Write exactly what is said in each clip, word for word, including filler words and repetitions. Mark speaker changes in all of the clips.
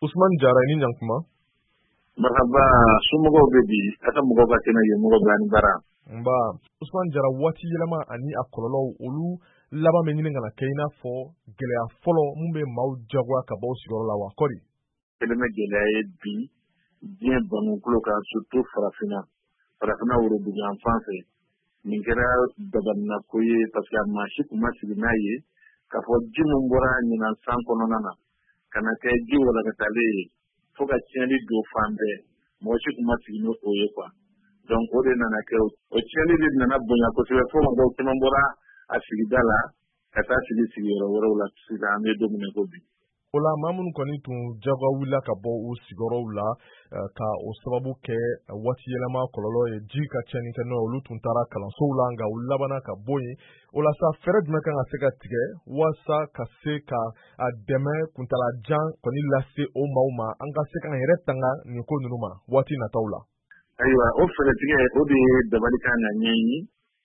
Speaker 1: Ousmane Diarra ni ɲankuma.
Speaker 2: Marhaba somɔgɔw bɛ di a ka mɔgɔw ka kɛnɛ ye mɔgɔ bila ni bara.
Speaker 1: Nba Ousmane Diarra waati yɛlɛma ani a kɔlɔlɔw olu laban bɛ ɲini ka na kɛ i n'a fɔ gɛlɛya fɔlɔ mun bɛ maaw jagoya ka bɔ sigiyɔrɔ la wa kɔri.
Speaker 2: Kɛlɛmɛ gɛlɛya ye bi diɲɛ banukulo kan surtout farafinna farafinna worodugu yan fan fɛ nin kɛra dabalina ko ye parce que a maa si tun ma sigi n'a ye k'a fɔ ji min bɔra ɲinan san kɔnɔna na ka na kɛ ji walankatalen ye fo ka tiɲɛni don fan bɛɛ mɔgɔ si tun ma sigi n'o ye quoi. Donc o de nana kɛ o tiɲɛni de nana bonya kosɛbɛ fo mɔgɔw caman bɔra a sigida la ka taa sigi sigiyɔrɔ wɛrɛw la sisan an bɛ don min na ko bi.
Speaker 1: O la maa minnu kɔni tun jagoya wulila ka bɔ u sigiyɔrɔw la ka o sababu kɛ waati yɛlɛma kɔlɔlɔ ye ji ka tiɲɛni kɛ n'o olu tun taara kalansow la nka u labanna ka bɔ yen o la sa fɛɛrɛ jumɛn kan ka se ka tigɛ walasa ka se ka a dɛmɛ kuntalajan kɔni lase o maaw ma an ka se k'an yɛrɛ tanga nin ko ninnu ma waati nataw la.
Speaker 2: Ayiwa o fɛɛrɛtigɛ o de ye dabali kan ka ɲɛɲini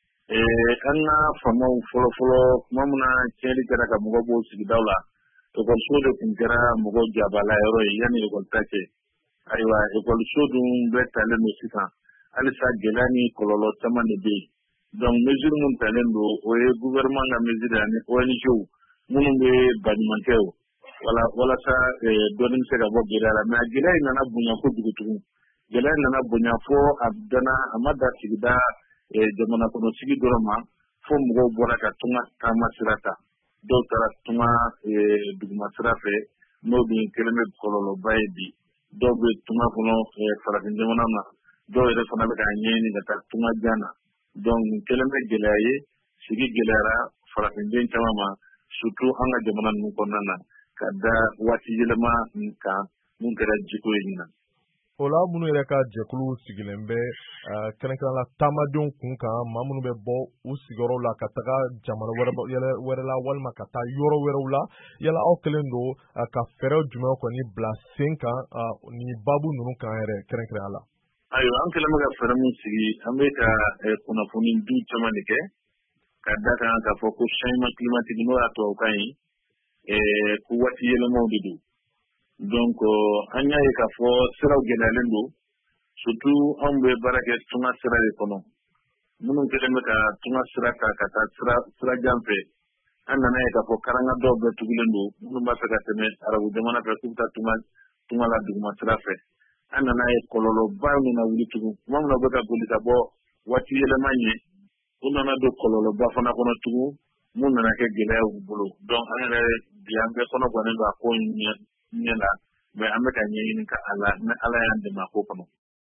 Speaker 2: an ka faamaw fɔlɔfɔlɔ tuma min na tiɲɛni kɛra ka mɔgɔ bɔ sigidaw la ekɔliso de tun kɛra mɔgɔ jabala yɔrɔ ye yanni ekɔlita cɛ. Ayiwa ekɔliso dun bɛɛ talen don sisan halisa gɛlɛya ni kɔlɔlɔ caman de bɛ yen. Donc mesure min talen don o ye gouvernement ka mesure ani O N G minnu bɛ baɲumankɛ o wala walasa dɔɔni bɛ se ka bɔ gɛlɛya la mais a gɛlɛya in nana bonya kojugu tugun. Gɛlɛya nana bonya fo a dana a ma da sigida jamana kɔnɔsigi dɔrɔn ma fo mɔgɔw bɔra ka tunga taama sira ta. Dɔw taara tunga duguma sira fɛ n'o dun kɛlen bɛ kɔlɔlɔba ye bi. Dɔw bɛ tunga kɔnɔ farafin jamana na dɔw yɛrɛ fana bɛ k'a ɲɛɲini ka taa tunga jan na. Donc kɛlen bɛ gɛlɛya ye sigi gɛlɛyara farafinden caman ma surtout an ka jamana ninnu kɔnɔna na ka da waati yɛlɛma kan mun kɛra jiko ye ɲinan.
Speaker 1: O la minnu yɛrɛ ka jɛkulu sigilen bɛ kɛrɛnkɛrɛnnenya la taamadenw kun kan maa minnu bɛ bɔ u sigiyɔrɔw la ka taga jamana wɛrɛ la walima ka taa yɔrɔ wɛrɛw la yala aw kɛlen don ka fɛɛrɛ jumɛn kɔni bila sen kan ni baabu ninnu kan yɛrɛ kɛrɛnkɛrɛnnenya la.
Speaker 2: Ayiwa an kɛlen bɛ ka fɛɛrɛ min sigi an bɛ ka kunnafoni du caman de kɛ ka da kan k'a fɔ ko changement climatique n'o y'a tubabukan ye ko waati yɛlɛmaw de don. Donc an y'a ye k'a fɔ siraw gɛlɛyalen don surtout anw bɛ baara kɛ tunga sira de kɔnɔ minnu kɛlen bɛ ka tunga sira ta ka taa sira sira jan fɛ an nana ye k'a fɔ karanga dɔw bɛɛ tugulen don minnu b'a fɛ ka tɛmɛ arabu jamana fɛ k'u bɛ taa tunga tunga la duguma sira fɛ an nana ye kɔlɔlɔba min na wuli tugun tuma min na u bɛ ka boli ka bɔ waati yɛlɛma ɲɛ u nana don kɔlɔlɔba fana kɔnɔ tugun mun nana kɛ gɛlɛya u bolo. Donc an yɛrɛ bi an bɛɛ kɔnɔ gannen don a ko ɲɛ la mais an bɛ ka ɲɛɲini ka ala ni ala y'an dɛmɛ a ko kɔnɔ.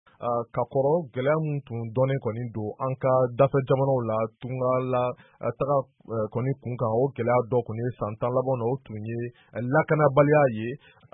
Speaker 1: Ka kɔrɔ gɛlɛya min tun dɔnnen kɔni don an ka dafɛ jamanaw la tunga la taga kɔni kun kan o gɛlɛya dɔ kɔni ye san tan laban na o tun ye lakanabaliya ye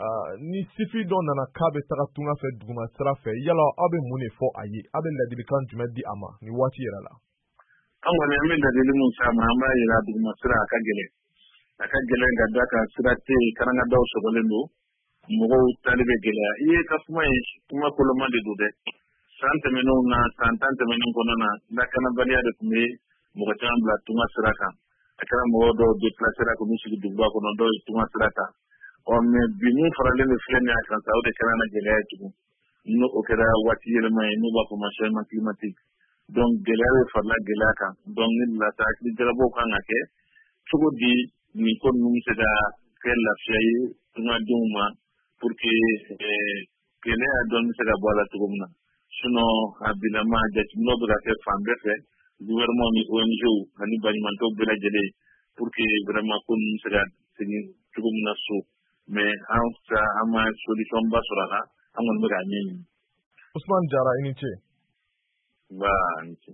Speaker 1: ni sifin dɔ nana k'a bɛ taga tunga fɛ duguma sira fɛ yala aw bɛ mun de fɔ a ye aw bɛ ladilikan jumɛn di a ma ni waati yɛrɛ la.
Speaker 2: An kɔni an bɛ ladili min s'a ma an b'a yira duguma sira a ka gɛlɛn a ka gɛlɛn ka da kan sira tɛ yen karangadaw sɔgɔlen don mɔgɔw tali bɛ gɛlɛya i ye ka kuma ye kuma koloma de don dɛ san tɛmɛnenw na san tan tɛmɛnen kɔnɔna na lakanabaliya de tun bɛ mɔgɔ caman bila tunga sira kan a kɛra mɔgɔ dɔw déplacera k'u sigi duguba kɔnɔ dɔw ye tunga sira ta mais bi min faralen bɛ filɛ nin a kan sa o de kɛra na gɛlɛya ye tugun n'o o kɛra waati yɛlɛma ye n'o b'a fɔ ma changement climatique. Donc gɛlɛya bɛ farala gɛlɛya kan donc ne lata hakili jagabɔw kan ka kɛ cogo di nin ko ninnu bɛ se ka kɛ lafiya ye tungadenw ma pour que gɛlɛya dɔɔni bɛ se ka bɔ a la cogo min na sinon a bilama jateminɛw bɛ ka kɛ fan bɛɛ fɛ gouvernement ni O N G ani baɲumankɛw bɛɛ lajɛlen pour que vraiment ko ninnu bɛ se ka segin cogo min na so mais an fɛ an ma solution ba sɔrɔ a la an kɔni bɛ k'a ɲɛɲini.
Speaker 1: Ousmane Diarra i ni ce.
Speaker 2: Nba i ni ce.